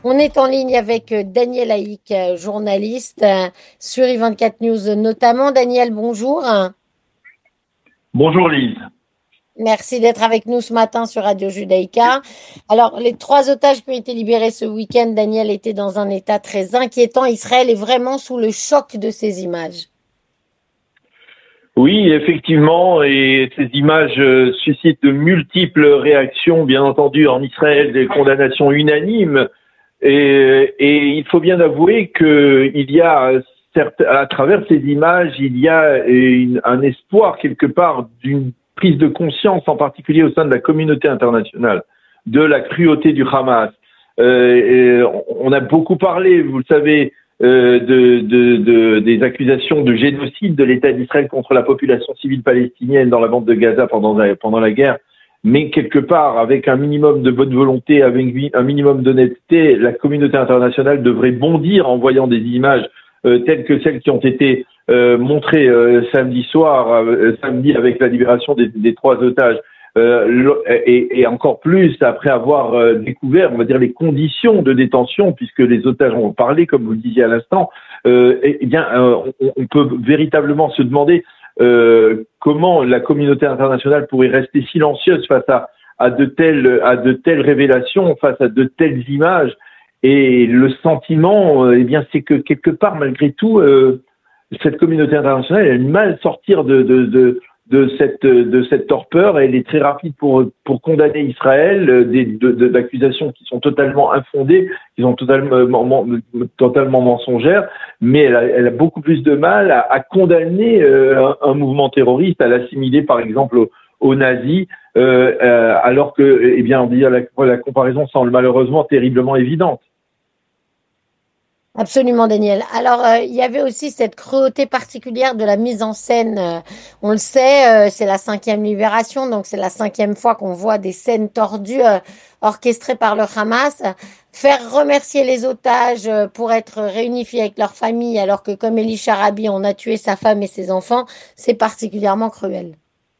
On est en ligne avec Daniel Haïk, journaliste sur I24 News notamment. Daniel, bonjour. Bonjour Lise. Merci d'être avec nous ce matin sur Radio Judaïka. Alors, les trois otages qui ont été libérés ce week-end, Daniel, était dans un état très inquiétant. Israël est vraiment sous le choc de ces images. Oui, effectivement, et ces images suscitent de multiples réactions, bien entendu, en Israël, des condamnations unanimes. Et il faut bien avouer qu'il y a, certes, à travers ces images, il y a un espoir quelque part d'une prise de conscience, en particulier au sein de la communauté internationale, de la cruauté du Hamas. On a beaucoup parlé, vous le savez, des accusations de génocide de l'État d'Israël contre la population civile palestinienne dans la bande de Gaza pendant la guerre. Mais quelque part, avec un minimum de bonne volonté, avec un minimum d'honnêteté, la communauté internationale devrait bondir en voyant des images telles que celles qui ont été montrées samedi soir, samedi avec la libération des trois otages. Et encore plus après avoir découvert, on va dire, les conditions de détention, puisque les otages ont parlé, comme vous le disiez à l'instant, on peut véritablement se demander comment la communauté internationale pourrait rester silencieuse face à de telles révélations, face à de telles images. Et le sentiment, c'est que quelque part, malgré tout, cette communauté internationale a du mal à sortir de cette torpeur. Elle est très rapide pour condamner Israël d'accusations qui sont totalement infondées, qui sont totalement mensongères, mais elle a beaucoup plus de mal à condamner un mouvement terroriste, à l'assimiler par exemple aux nazis, alors que, on dit la comparaison semble malheureusement terriblement évidente. Absolument, Daniel. Alors, il y avait aussi cette cruauté particulière de la mise en scène. On le sait, c'est la cinquième libération, donc c'est la cinquième fois qu'on voit des scènes tordues orchestrées par le Hamas. Faire remercier les otages pour être réunifiés avec leur famille, alors que comme Elie Sharabi, on a tué sa femme et ses enfants, c'est particulièrement cruel.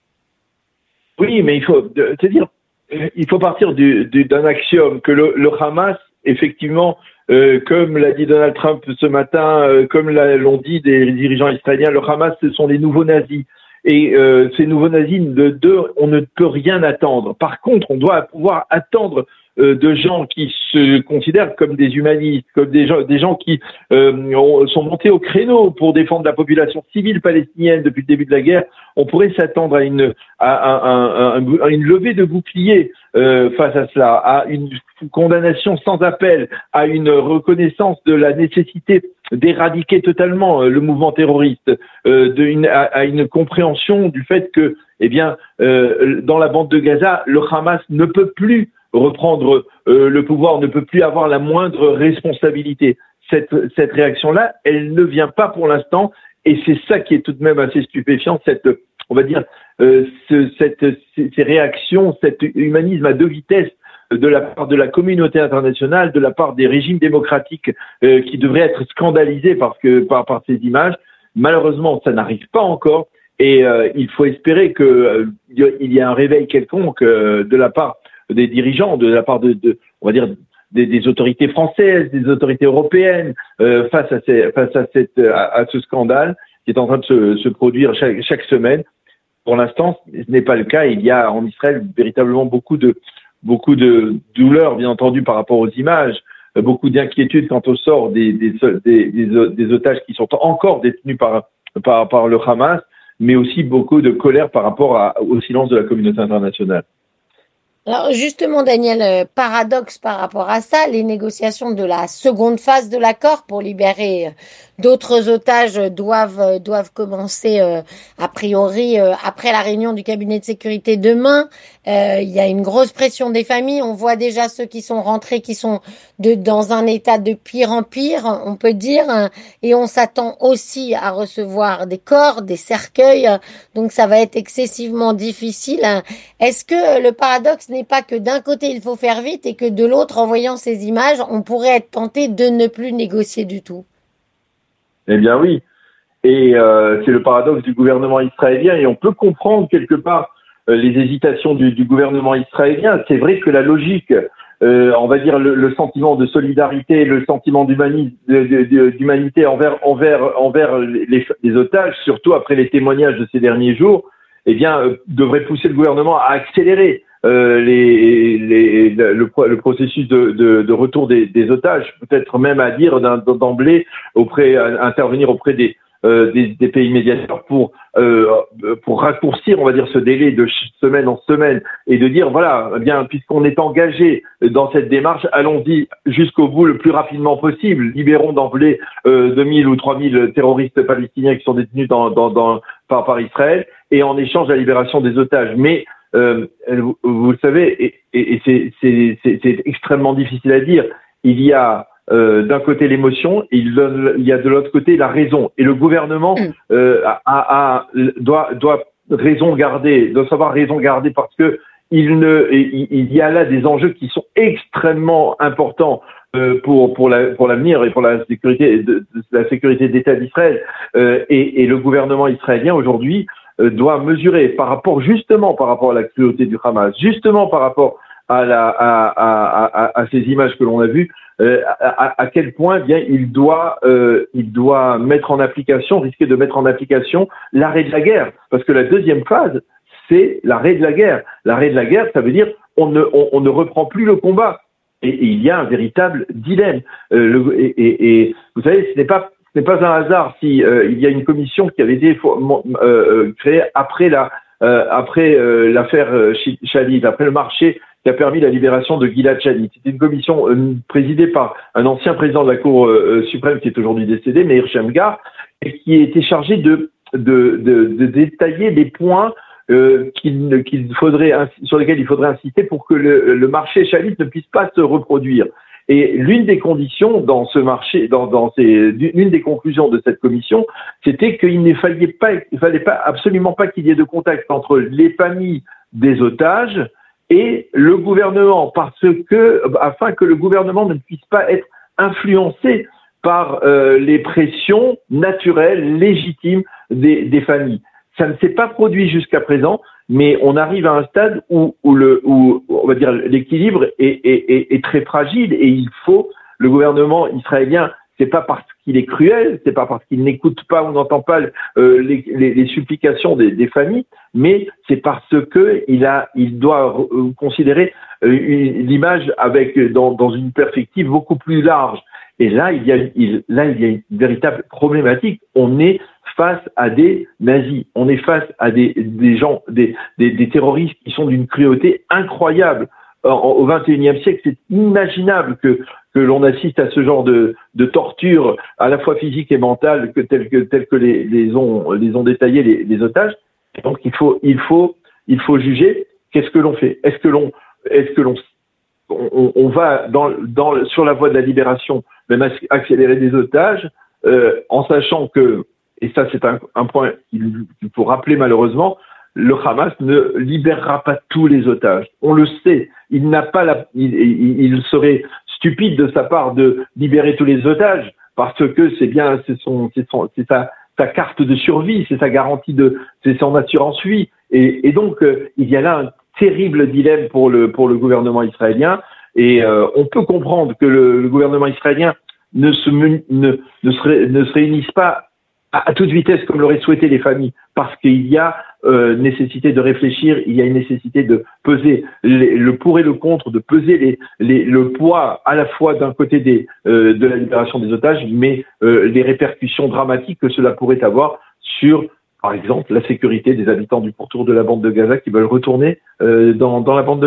Oui, mais il faut partir d'un axiome que le Hamas, effectivement, comme l'a dit Donald Trump ce matin, comme l'ont dit des dirigeants israéliens, le Hamas, ce sont les nouveaux nazis. Et ces nouveaux nazis, on ne peut rien attendre. Par contre, on doit pouvoir attendre de gens qui se considèrent comme des humanistes, comme des gens qui sont montés au créneau pour défendre la population civile palestinienne depuis le début de la guerre. On pourrait s'attendre à une levée de bouclier face à cela, à une condamnation sans appel, à une reconnaissance de la nécessité d'éradiquer totalement le mouvement terroriste, à une compréhension du fait que, dans la bande de Gaza, le Hamas ne peut plus reprendre le pouvoir, ne peut plus avoir la moindre responsabilité. Cette réaction-là, elle ne vient pas pour l'instant, et c'est ça qui est tout de même assez stupéfiant, ces réactions, cet humanisme à deux vitesses de la part de la communauté internationale, de la part des régimes démocratiques qui devraient être scandalisés par ces images. Malheureusement, ça n'arrive pas encore, et il faut espérer qu'il y ait un réveil quelconque de la part des dirigeants, de la part on va dire, des autorités françaises, des autorités européennes, face à ce scandale qui est en train de se produire chaque semaine. Pour l'instant, ce n'est pas le cas. Il y a en Israël véritablement beaucoup de douleur, bien entendu, par rapport aux images, beaucoup d'inquiétude quant au sort des otages qui sont encore détenus par le Hamas, mais aussi beaucoup de colère par rapport au silence de la communauté internationale. Alors justement, Daniel, paradoxe par rapport à ça, les négociations de la seconde phase de l'accord pour libérer d'autres otages doivent commencer a priori après la réunion du cabinet de sécurité demain. Il y a une grosse pression des familles. On voit déjà ceux qui sont rentrés qui sont dans un état de pire en pire, on peut dire, et on s'attend aussi à recevoir des corps, des cercueils. Donc ça va être excessivement difficile. Est-ce que le paradoxe n'est pas que d'un côté il faut faire vite et que de l'autre, en voyant ces images, on pourrait être tenté de ne plus négocier du tout? Eh bien oui, et c'est le paradoxe du gouvernement israélien, et on peut comprendre quelque part les hésitations du gouvernement israélien. C'est vrai que la logique on va dire le sentiment de solidarité, le sentiment d'humanité envers les otages, surtout après les témoignages de ces derniers jours, eh bien, devrait pousser le gouvernement à accélérer le processus de retour des otages, peut-être même à dire d'emblée intervenir auprès des pays médiateurs pour raccourcir, on va dire, ce délai de semaine en semaine et de dire voilà, eh bien, puisqu'on est engagé dans cette démarche, allons-y jusqu'au bout le plus rapidement possible. Libérons d'emblée 2000 ou 3000 terroristes palestiniens qui sont détenus par Israël et en échange la libération des otages. Mais vous le savez, et c'est extrêmement difficile à dire, il y a d'un côté l'émotion, il y a de l'autre côté la raison. Et le gouvernement doit savoir raison garder parce que il y a là des enjeux qui sont extrêmement importants pour l'avenir et pour la sécurité d'État d'Israël. Et le gouvernement israélien aujourd'hui doit mesurer par rapport à la cruauté du Hamas, justement par rapport à ces images que l'on a vues, à quel point bien il doit risquer de mettre en application l'arrêt de la guerre, parce que la deuxième phase c'est l'arrêt de la guerre. L'arrêt de la guerre, ça veut dire on ne reprend plus le combat, et il y a un véritable dilemme. Et vous savez, ce n'est pas un hasard si il y a une commission qui avait été créée après l'affaire Shalit, après le marché qui a permis la libération de Gilad Shalit. C'était une commission présidée par un ancien président de la Cour suprême qui est aujourd'hui décédé, Meir Shamgar, et qui était chargé de détailler les points sur lesquels il faudrait insister pour que le marché Shalit ne puisse pas se reproduire. Et l'une des conditions dans ce marché, l'une des conclusions de cette commission, c'était qu'il ne fallait absolument pas qu'il y ait de contact entre les familles des otages et le gouvernement, afin que le gouvernement ne puisse pas être influencé par les pressions naturelles, légitimes des familles. Ça ne s'est pas produit jusqu'à présent, mais on arrive à un stade où on va dire l'équilibre est très fragile, et le gouvernement israélien, c'est pas parce qu'il est cruel, c'est pas parce qu'il n'écoute pas ou n'entend pas les supplications des familles, mais c'est parce que il doit considérer l'image dans une perspective beaucoup plus large. Et là, il y a une véritable problématique. On est face à des nazis, on est face à des gens, des terroristes qui sont d'une cruauté incroyable. Au XXIe siècle, c'est inimaginable que l'on assiste à ce genre de torture, à la fois physique et mentale, telle que les ont détaillé les otages. Et donc il faut juger. Qu'est-ce que l'on fait? Est-ce que on va sur la voie de la libération, même accélérer des otages, en sachant que, et ça c'est un point qu'il faut rappeler malheureusement, le Hamas ne libérera pas tous les otages. On le sait. Il serait stupide de sa part de libérer tous les otages, parce que c'est sa carte de survie, c'est sa garantie c'est son assurance vie. Et donc, il y a là un terrible dilemme pour le gouvernement israélien. Et on peut comprendre que le gouvernement israélien ne se réunisse pas à toute vitesse comme l'auraient souhaité les familles, parce qu'il y a nécessité de réfléchir, il y a une nécessité de peser le pour et le contre, de peser le poids à la fois d'un côté de la libération des otages, mais les répercussions dramatiques que cela pourrait avoir sur, par exemple, la sécurité des habitants du pourtour de la bande de Gaza qui veulent retourner dans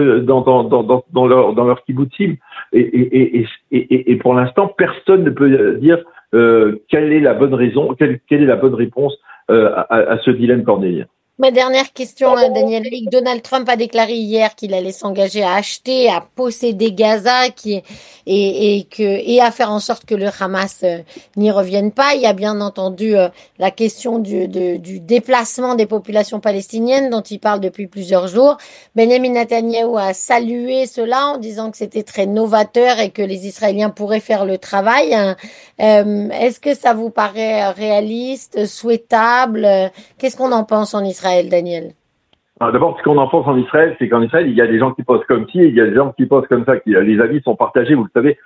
leur kibbutzim. Et pour l'instant, personne ne peut dire quelle est la bonne raison, quelle est la bonne réponse à ce dilemme cornélien. Ma dernière question, Daniel Rick. Donald Trump a déclaré hier qu'il allait s'engager à acheter, à posséder Gaza, et à faire en sorte que le Hamas n'y revienne pas. Il y a bien entendu la question du déplacement des populations palestiniennes dont il parle depuis plusieurs jours. Benjamin Netanyahou a salué cela en disant que c'était très novateur et que les Israéliens pourraient faire le travail. Est-ce que ça vous paraît réaliste, souhaitable? Qu'est-ce qu'on en pense en Israël, Daniel? Alors, d'abord, ce qu'on en pense en Israël, c'est qu'en Israël, il y a des gens qui pensent comme ci, et il y a des gens qui pensent comme ça. Les avis sont partagés, vous le savez,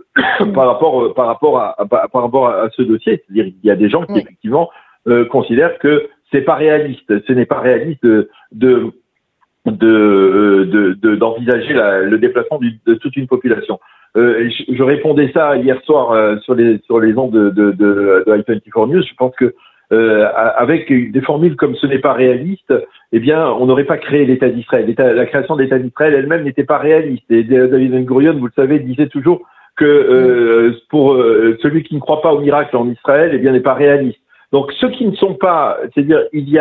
par rapport à ce dossier. C'est-à-dire qu'il y a des gens qui Oui. effectivement considèrent que c'est pas réaliste. Ce n'est pas réaliste d'envisager le déplacement de toute une population. Je répondais ça hier soir sur les ondes de I24 News. Je pense que avec des formules comme ce n'est pas réaliste, eh bien, on n'aurait pas créé l'État d'Israël. La création de l'État d'Israël elle-même n'était pas réaliste. Et David Ben-Gurion, vous le savez, disait toujours que pour celui qui ne croit pas au miracle en Israël, eh bien, n'est pas réaliste. Donc, ceux qui ne sont pas, c'est-à-dire,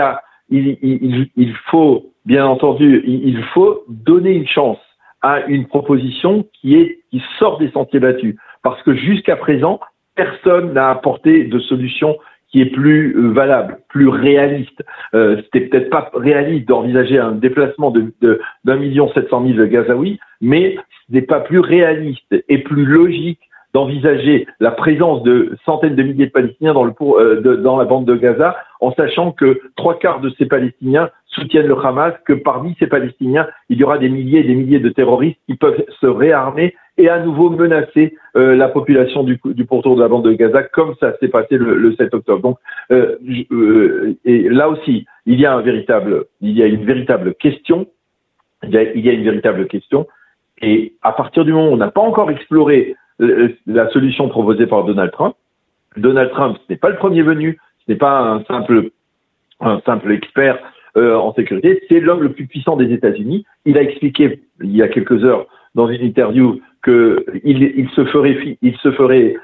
il faut, bien entendu, il faut donner une chance à une proposition qui sort des sentiers battus. Parce que jusqu'à présent, personne n'a apporté de solution qui est plus valable, plus réaliste. C'était peut-être pas réaliste d'envisager un déplacement d'1,7 million de Gazaouis, mais ce n'est pas plus réaliste et plus logique d'envisager la présence de centaines de milliers de Palestiniens dans la bande de Gaza, en sachant que 3/4 de ces Palestiniens soutiennent le Hamas, que parmi ces Palestiniens, il y aura des milliers et des milliers de terroristes qui peuvent se réarmer et à nouveau menacer la population du pourtour de la bande de Gaza, comme ça s'est passé le 7 octobre. Donc, et là aussi, il y a une véritable question. Il y a une véritable question. Et à partir du moment où on n'a pas encore exploré la solution proposée par Donald Trump, ce n'est pas le premier venu, ce n'est pas un simple expert en sécurité, c'est l'homme le plus puissant des États-Unis. Il a expliqué il y a quelques heures dans une interview qu'il se ferait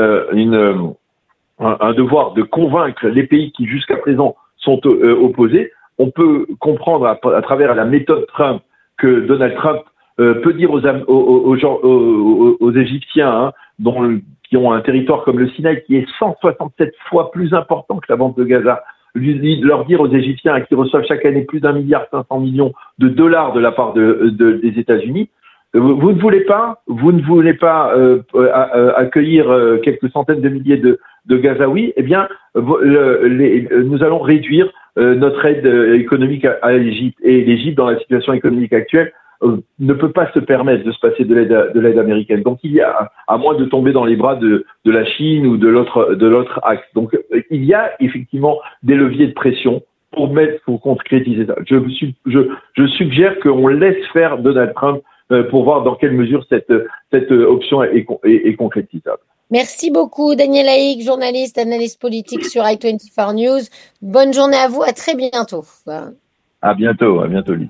un devoir de convaincre les pays qui jusqu'à présent sont opposés. On peut comprendre à travers la méthode Trump que Donald Trump peut dire aux Égyptiens, qui ont un territoire comme le Sinaï qui est 167 fois plus important que la bande de Gaza, leur dire aux Égyptiens qui reçoivent chaque année plus d'1,5 milliard de dollars de la part des États-Unis, vous ne voulez pas accueillir quelques centaines de milliers de Gazaouis, eh bien, nous allons réduire notre aide économique à l'Égypte. Et l'Égypte, dans la situation économique actuelle, ne peut pas se permettre de se passer de l'aide américaine. Donc il y a, à moins de tomber dans les bras de la Chine ou de l'autre axe. Donc il y a effectivement des leviers de pression pour concrétiser ça. Je suggère qu'on laisse faire Donald Trump pour voir dans quelle mesure cette option est concrétisable. Merci beaucoup, Daniel Haïk, journaliste, analyste politique sur I24 News. Bonne journée à vous, à très bientôt. À bientôt, Lise.